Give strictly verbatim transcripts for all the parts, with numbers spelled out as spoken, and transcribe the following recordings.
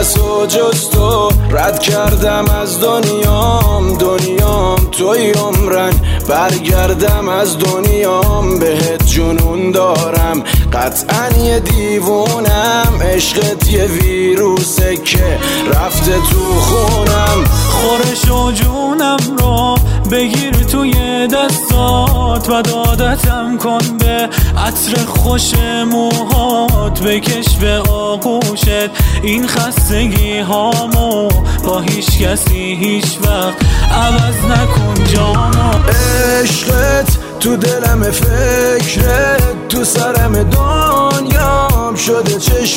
کسو جز تو رد کردم از دنیام، دنیام توی عمرن. برگردم از دنیام بهت جنون دارم، قطعا یه دیوونم. عشقت یه ویروسه که رفته تو خونم. خورش و جونم رو بگیر توی دستات و دادتم کن به عطر خوش موهات. بکش به آغوشت این خستگی هامو، با هیچ کسی هیچ وقت عوض نکن جامو. عشقت تو دلم، فکرت تو سرم، دنیام شده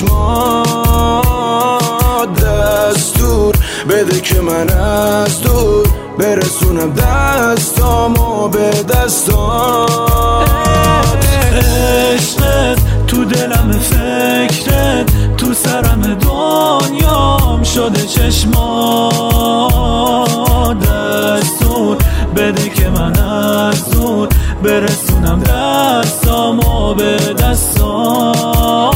چشمات. دستور بده که من از دور برسونم دستامو به دستات. عشقت تو دلم، فکرت تو سرم، دنیام شده چشمات. دستور بده که من از دور برسونم دستامو به دستات.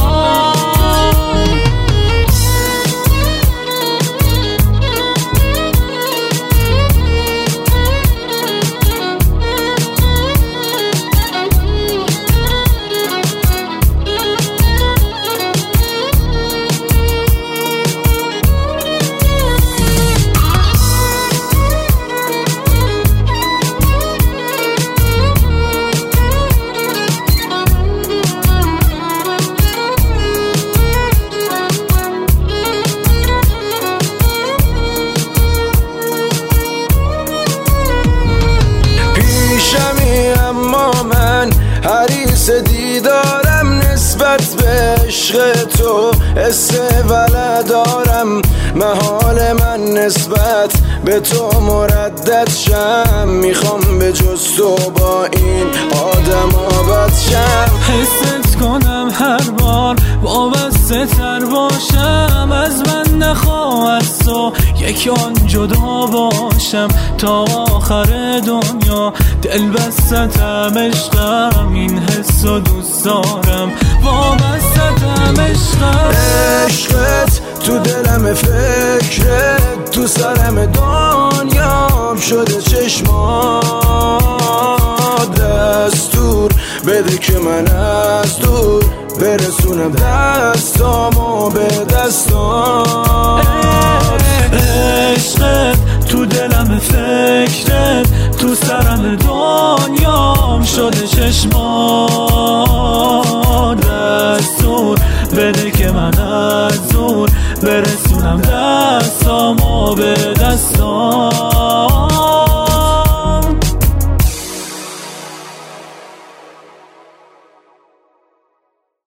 حریص دیدارم نسبت به عشق تو، حس ولع دارم. محال من نسبت به تو مردد شم، میخوام به جز تو با این آدم آبد شم. حست کنم هر بار وابسته تر باشم، از من نخواه از تو یک آن جدا باشم. تا آخر دنیا دل بستم عشقم، این حس و دوست دارم وابستم عشقم. عشقت تو دلم، فکرت تو سرم، دنیام شده چشمات. دستور بده که من از دور برسونم دستامو به دستات. عشقت تو دلم، فکرت تو سرم، دنیام شده چشمات. دستور بده که من از دور برسونم دستامو به دستات.